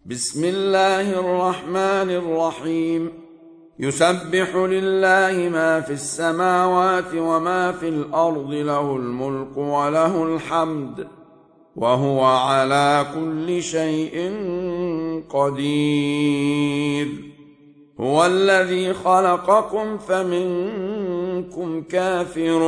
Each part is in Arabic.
بسم الله الرحمن الرحيم. يسبح لله ما في السماوات وما في الأرض، له الملك وله الحمد، وهو على كل شيء قدير. هو الذي خلقكم فمنكم كافر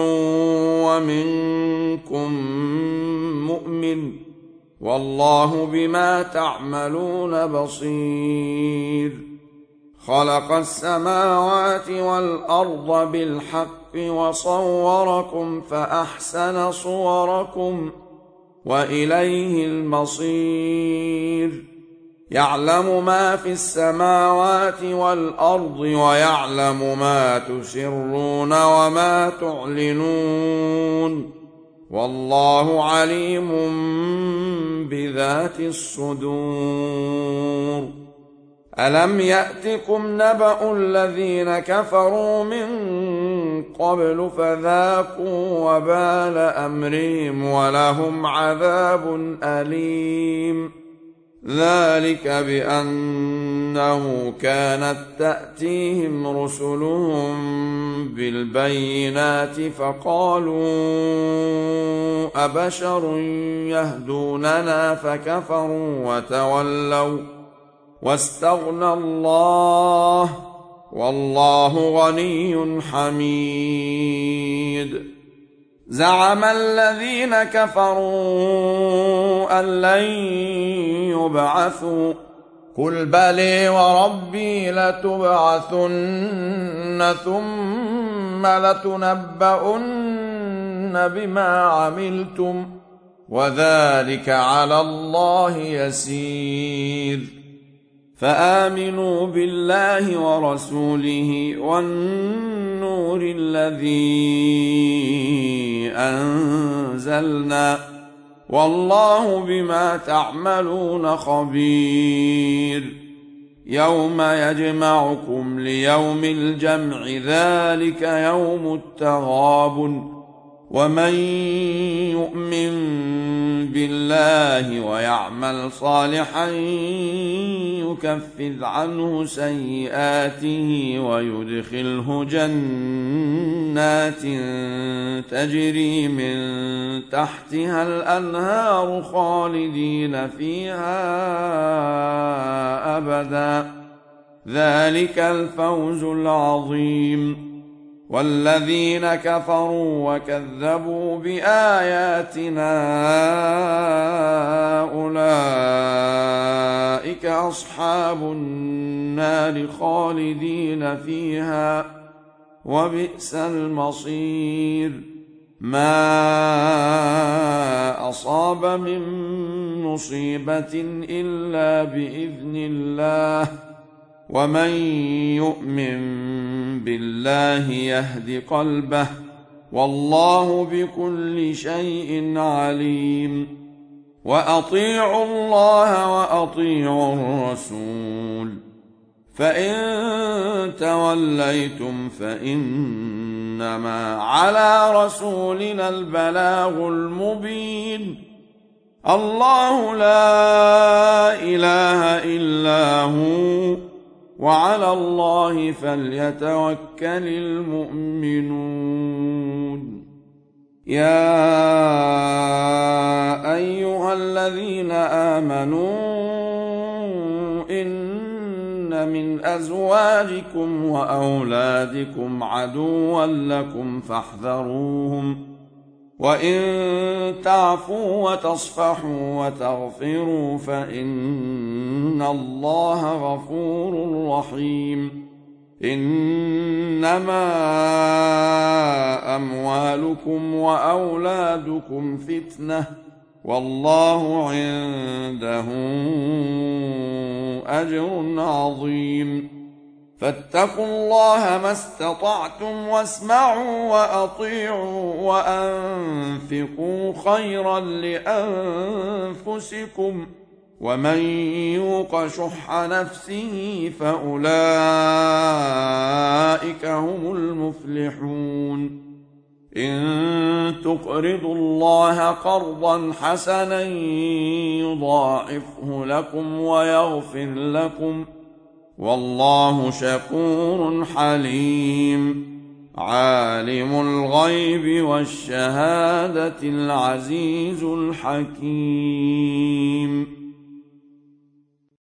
ومنكم مؤمن، والله بما تعملون بصير. خلق السماوات والأرض بالحق وصوركم فأحسن صوركم وإليه المصير. يعلم ما في السماوات والأرض ويعلم ما تسرون وما تعلنون، والله عليم بذات الصدور. ألم يأتكم نبأ الذين كفروا من قبل فذاقوا وبال أمرهم ولهم عذاب أليم. ذلك بأنه كانت تأتيهم رسلهم بالبينات فقالوا أبشر يهدوننا فكفروا وتولوا واستغنى الله، والله غني حميد. زعم الذين كفروا أن لن يبعثوا، قل بلى وربي لتبعثن ثم لتنبؤن بما عملتم، وذلك على الله يسير. فآمنوا بالله ورسوله والنور الذي أنزلنا، والله بما تعملون خبير. يوم يجمعكم ليوم الجمع، ذلك يوم التغابن. ومن يؤمن بالله ويعمل صالحا يكفر عنه سيئاته ويدخله جنات تجري من تحتها الأنهار خالدين فيها أبدا، ذلك الفوز العظيم. والذين كفروا وكذبوا بآياتنا أولئك أصحاب النار خالدين فيها، وبئس المصير. ما أصاب من مصيبة إلا بإذن الله، ومن يؤمن بالله يهد قلبه، والله بكل شيء عليم. وأطيعوا الله وأطيعوا الرسول، فإن توليتم فإنما على رسولنا البلاغ المبين. الله لا إله إلا هو، وعلى الله فليتوكل المؤمنون. يا أيها الذين آمنوا إن من أزواجكم وأولادكم عدوا لكم فاحذروهم، وإن تعفوا وتصفحوا وتغفروا فإن الله غفور رحيم. إنما أموالكم وأولادكم فتنة، والله عنده أجر عظيم. فاتقوا الله ما استطعتم واسمعوا وأطيعوا وأنفقوا خيرا لأنفسكم، ومن يوق شح نفسه فأولئك هم المفلحون. إن تقرضوا الله قرضا حسنا يضاعفه لكم ويغفر لكم، والله شكور حليم. عالم الغيب والشهادة العزيز الحكيم.